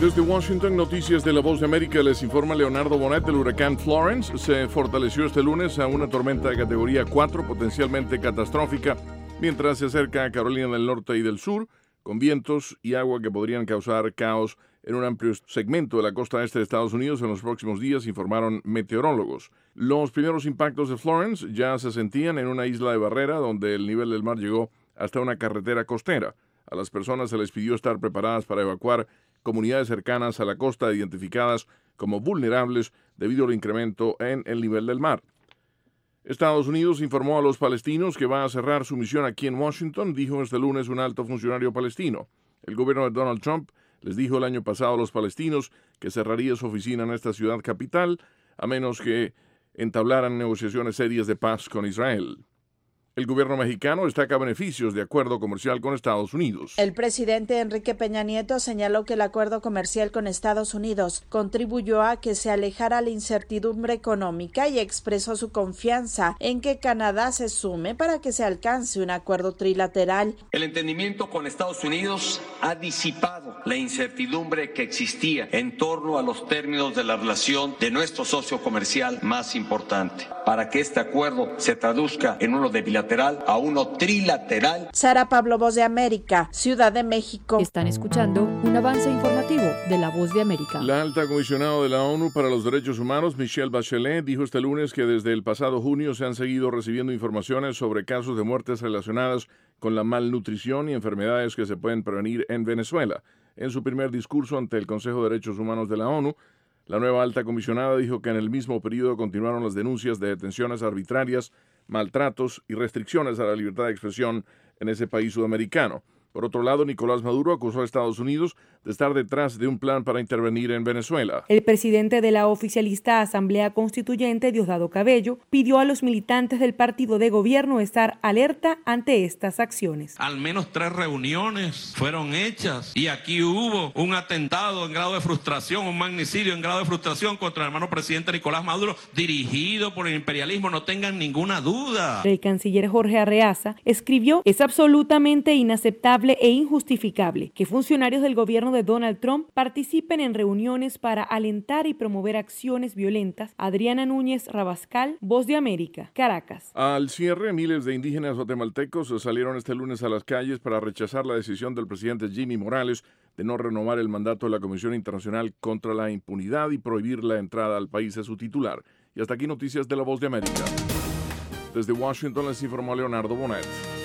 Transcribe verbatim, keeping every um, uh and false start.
Desde Washington, noticias de La Voz de América, les informa Leonardo Bonet. El huracán Florence se fortaleció este lunes a una tormenta de categoría cuatro, potencialmente catastrófica, mientras se acerca a Carolina del Norte y del Sur, con vientos y agua que podrían causar caos en un amplio segmento de la costa este de Estados Unidos en los próximos días, informaron meteorólogos. Los primeros impactos de Florence ya se sentían en una isla de barrera donde el nivel del mar llegó hasta una carretera costera. A las personas se les pidió estar preparadas para evacuar comunidades cercanas a la costa identificadas como vulnerables debido al incremento en el nivel del mar. Estados Unidos informó a los palestinos que va a cerrar su misión aquí en Washington, dijo este lunes un alto funcionario palestino. El gobierno de Donald Trump les dijo el año pasado a los palestinos que cerraría su oficina en esta ciudad capital a menos que entablaran negociaciones serias de paz con Israel. El gobierno mexicano destaca beneficios de acuerdo comercial con Estados Unidos. El presidente Enrique Peña Nieto señaló que el acuerdo comercial con Estados Unidos contribuyó a que se alejara la incertidumbre económica y expresó su confianza en que Canadá se sume para que se alcance un acuerdo trilateral. El entendimiento con Estados Unidos ha disipado la incertidumbre que existía en torno a los términos de la relación de nuestro socio comercial más importante. Para que este acuerdo se traduzca en uno de bilateral a uno trilateral. Sara Pablo, Voz de América, Ciudad de México. Están escuchando un avance informativo de La Voz de América. La alta comisionada de la ONU para los Derechos Humanos, Michelle Bachelet, dijo este lunes que desde el pasado junio se han seguido recibiendo informaciones sobre casos de muertes relacionadas con la malnutrición y enfermedades que se pueden prevenir en Venezuela. En su primer discurso ante el Consejo de Derechos Humanos de la ONU, la nueva alta comisionada dijo que en el mismo periodo continuaron las denuncias de detenciones arbitrarias, maltratos y restricciones a la libertad de expresión en ese país sudamericano. Por otro lado, Nicolás Maduro acusó a Estados Unidos de estar detrás de un plan para intervenir en Venezuela. El presidente de la oficialista Asamblea Constituyente, Diosdado Cabello, pidió a los militantes del partido de gobierno estar alerta ante estas acciones. Al menos tres reuniones fueron hechas y aquí hubo un atentado en grado de frustración, un magnicidio en grado de frustración contra el hermano presidente Nicolás Maduro, dirigido por el imperialismo, no tengan ninguna duda. El canciller Jorge Arreaza escribió: es absolutamente inaceptable e injustificable que funcionarios del gobierno de Donald Trump participen en reuniones para alentar y promover acciones violentas. Adriana Núñez Rabascal, Voz de América, Caracas. Al cierre, miles de indígenas guatemaltecos salieron este lunes a las calles para rechazar la decisión del presidente Jimmy Morales de no renovar el mandato de la Comisión Internacional contra la Impunidad y prohibir la entrada al país a su titular. Y hasta aquí noticias de La Voz de América. Desde Washington les informó Leonardo Bonet.